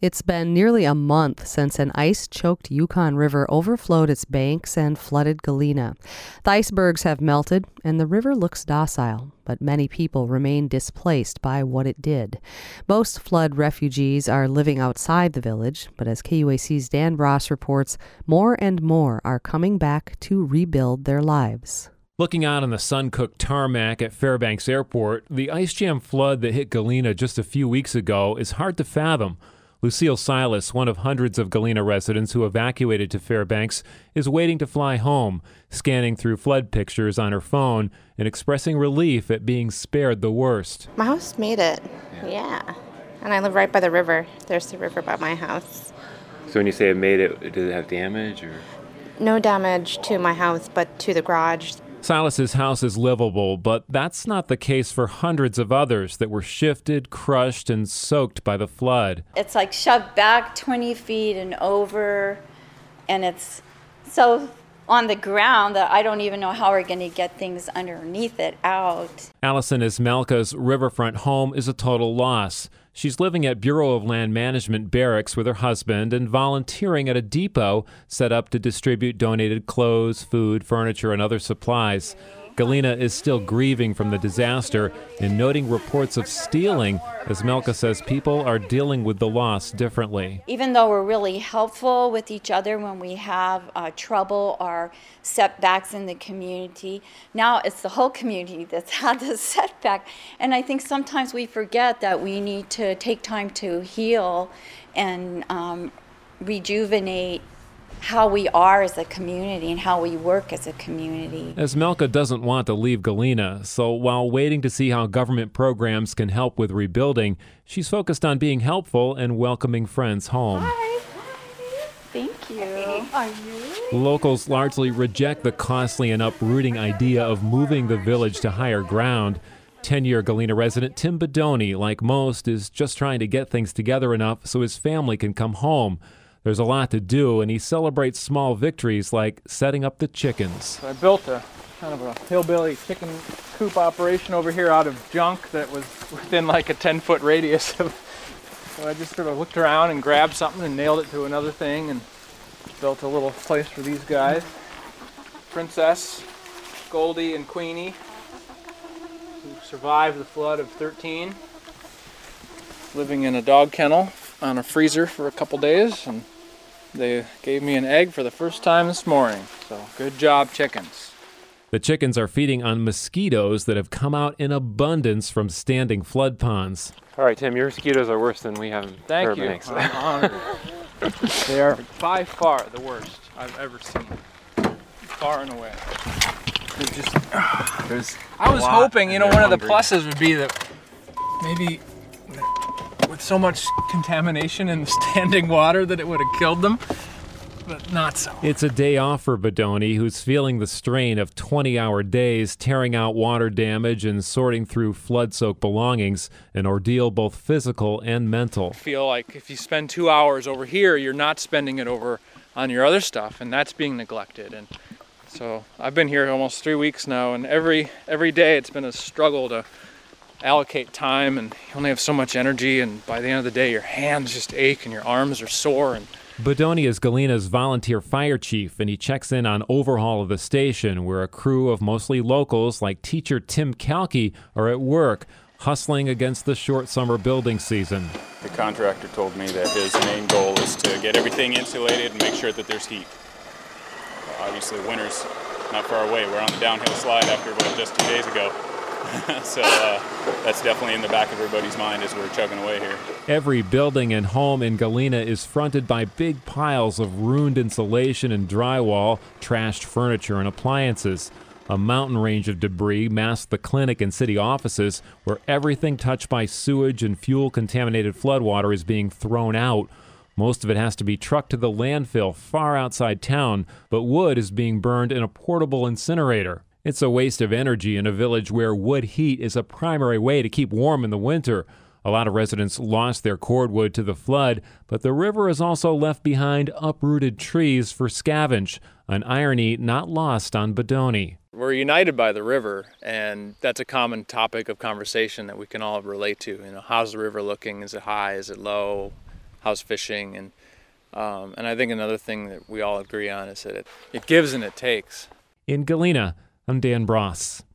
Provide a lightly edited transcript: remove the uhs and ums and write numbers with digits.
It's been nearly a month since an ice-choked Yukon River overflowed its banks and flooded Galena. The icebergs have melted, and the river looks docile, but many people remain displaced by what it did. Most flood refugees are living outside the village, but as KUAC's Dan Ross reports, more and more are coming back to rebuild their lives. Looking out on the sun-cooked tarmac at Fairbanks Airport, the ice jam flood that hit Galena just a few weeks ago is hard to fathom. Lucille Silas, one of hundreds of Galena residents who evacuated to Fairbanks, is waiting to fly home, scanning through flood pictures on her phone and expressing relief at being spared the worst. My house made it, yeah. And I live right by the river. There's the river by my house. So when you say it made it, did it have damage? Or? No damage to my house, but to the garage. Silas's house is livable, but that's not the case for hundreds of others that were shifted, crushed, and soaked by the flood. It's like shoved back 20 feet and over, and it's so on the ground that I don't even know how we're going to get things underneath it out. Allison Ismelka's riverfront home is a total loss. She's living at Bureau of Land Management barracks with her husband and volunteering at a depot set up to distribute donated clothes, food, furniture, and other supplies. Galena is still grieving from the disaster and noting reports of stealing, as Melka says people are dealing with the loss differently. Even though we're really helpful with each other when we have trouble or setbacks in the community, now it's the whole community that's had this setback. And I think sometimes we forget that we need to take time to heal and rejuvenate how we are as a community and how we work as a community. As Melka doesn't want to leave Galena, so while waiting to see how government programs can help with rebuilding, she's focused on being helpful and welcoming friends home. Hi. Thank you. Are you? Locals largely reject the costly and uprooting idea of moving the village to higher ground. 10-year Galena resident Tim Bedoni, like most, is just trying to get things together enough so his family can come home. There's a lot to do, and he celebrates small victories like setting up the chickens. So I built a kind of a hillbilly chicken coop operation over here out of junk that was within like a 10-foot radius. So I just sort of looked around and grabbed something and nailed it to another thing and built a little place for these guys. Princess, Goldie, and Queenie, who survived the flood of 13, living in a dog kennel on a freezer for a couple days, and they gave me an egg for the first time this morning. So good job, chickens. The chickens are feeding on mosquitoes that have come out in abundance from standing flood ponds. All right, Tim, your mosquitoes are worse than we have in Fairbanks. Thank you. I'm honored. They are by far the worst I've ever seen. Far and away. I was hoping, one of the pluses would be that maybe with so much contamination in the standing water that it would have killed them, but not so. It's a day off for Bedoni, who's feeling the strain of 20-hour days, tearing out water damage and sorting through flood-soaked belongings, an ordeal both physical and mental. I feel like if you spend 2 hours over here, you're not spending it over on your other stuff, and that's being neglected. And so I've been here almost 3 weeks now, and every day it's been a struggle to allocate time, and you only have so much energy, and by the end of the day your hands just ache and your arms are sore. And Bedoni is Galena's volunteer fire chief, and he checks in on overhaul of the station, where a crew of mostly locals like teacher Tim Kalki are at work, hustling against the short summer building season. The contractor told me that his main goal is to get everything insulated and make sure that there's heat. Obviously winter's not far away. We're on the downhill slide after just 2 days ago. So that's definitely in the back of everybody's mind as we're chugging away here. Every building and home in Galena is fronted by big piles of ruined insulation and drywall, trashed furniture and appliances. A mountain range of debris masks the clinic and city offices, where everything touched by sewage and fuel-contaminated floodwater is being thrown out. Most of it has to be trucked to the landfill far outside town, but wood is being burned in a portable incinerator. It's a waste of energy in a village where wood heat is a primary way to keep warm in the winter. A lot of residents lost their cordwood to the flood, but the river has also left behind uprooted trees for scavenge, an irony not lost on Bedoni. we're united by the river, and that's a common topic of conversation that we can all relate to. How's the river looking? Is it high? Is it low? house fishing, and I think another thing that we all agree on is that it gives and it takes. In Galena, I'm Dan Bross.